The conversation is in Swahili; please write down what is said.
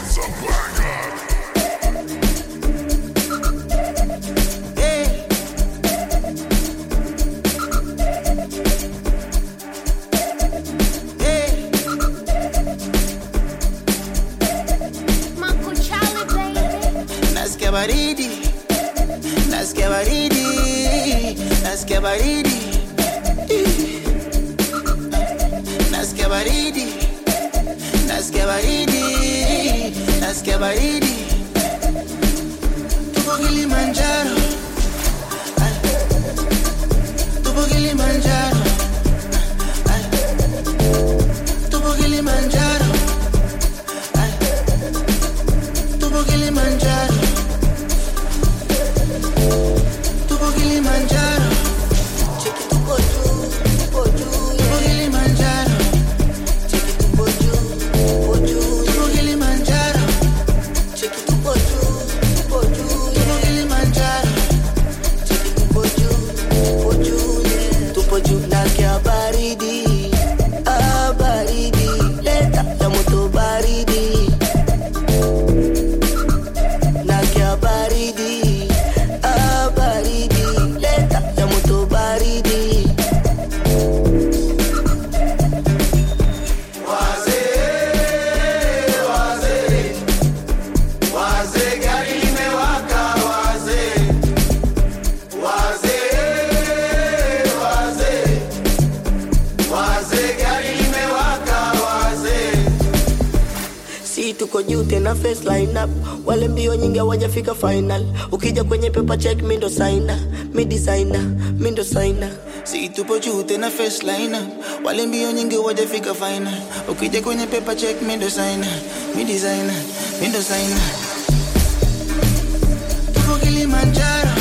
tuko juu tena face line up. Wale mbio nyingi hawajafika final. Ukija kwenye paper check mi ndo signer, mi designer, mi ndo signer. Si tupo juu tena face line up. Wale mbio nyingi hawajafika final. Ukija kwenye paper check mi ndo signer, mi designer, mi ndo signer. Tupo Kilimanjaro.